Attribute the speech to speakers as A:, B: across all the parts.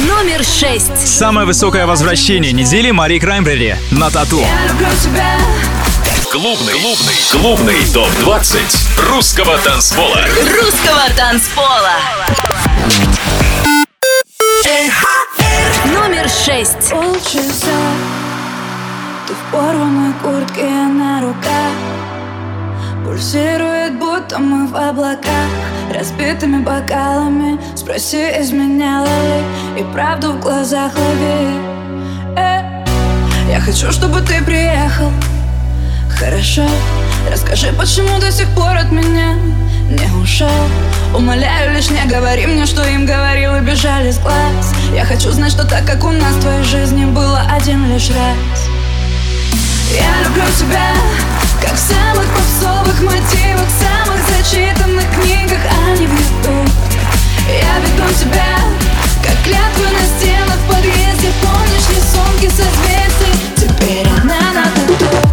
A: Номер 6.
B: Самое высокое возвращение недели Мари Краймбрери на «Тату».
A: Я люблю тебя.
C: Клубный топ-20 русского танцпола.
A: Русского танцпола. Номер 6.
D: Полчаса ты в порванной куртке на руках. Пульсирует, будто мы в облаках. Разбитыми бокалами спроси, изменяла ли, и правду в глазах лови. Я хочу, чтобы ты приехал. Хорошо, расскажи, почему до сих пор от меня не ушел. Умоляю, лишь не говори мне, что им говорил и бежали с глаз. Я хочу знать, что так, как у нас в твоей жизни было один лишь раз. Я люблю тебя, как в самых попсовых мотивах, в самых зачитанных книгах, а не в YouTube. Я веду тебя, как клятвы на стенах в подъезде. Помнишь рисунки созвездий? Теперь она на тату.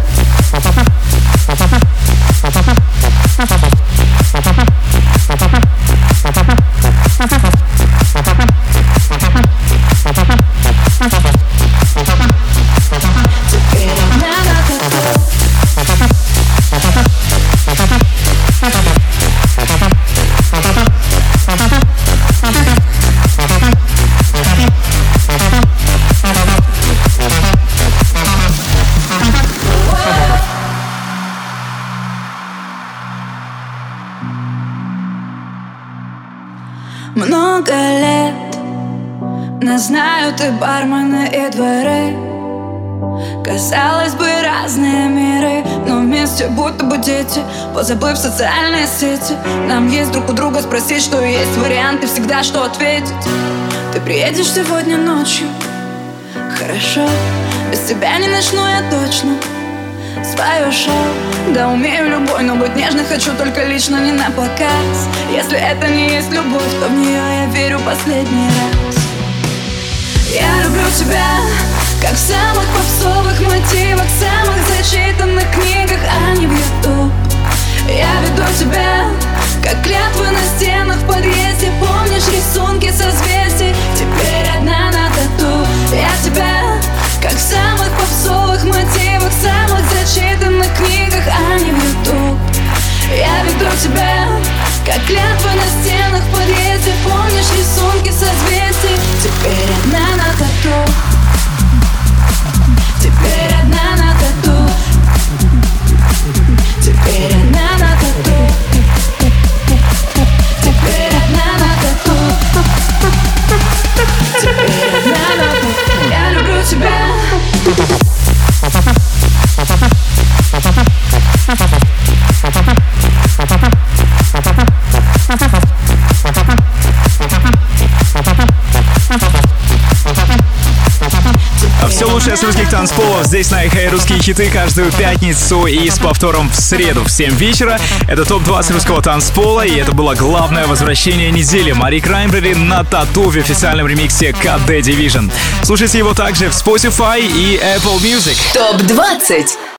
D: Много лет нас знают и бармены, и дворы. Казалось бы, разные миры, но вместе будто бы дети, позабыв социальные сети. Нам есть друг у друга спросить, что есть варианты, всегда что ответить. Ты приедешь сегодня ночью? Хорошо, без тебя не начну я точно свое шоу. Да, умею любой, но быть нежной хочу только лично, не на показ. Если это не есть любовь, то в нее я верю последний раз. Я люблю тебя, как в самых попсовых мотивах, в самых зачитанных книгах, а не в YouTube. Я веду тебя, как клятвы на стенах в подъезде. Помнишь рисунки созвездий? Теперь одна на тату. Я тебя, как в самых попсовых мотивах, в самых зачитанных книгах, а не в YouTube. Я веду тебя, как клятвы на стенах в подъезде. Помнишь рисунки созвездий? Теперь одна на тату. Теперь одна на тату. Теперь одна на тату. Теперь одна на тату. Теперь одна на тату. Я люблю тебя.
B: Все лучшее с русских танцполов здесь на ИХ. Русские хиты каждую пятницу и с повтором в среду в 7 вечера. Это ТОП-20 русского танцпола, и это было главное возвращение недели Мари Краймбрери на «Тату» в официальном ремиксе КД Division. Слушайте его также в Spotify и Apple Music.
A: ТОП-20.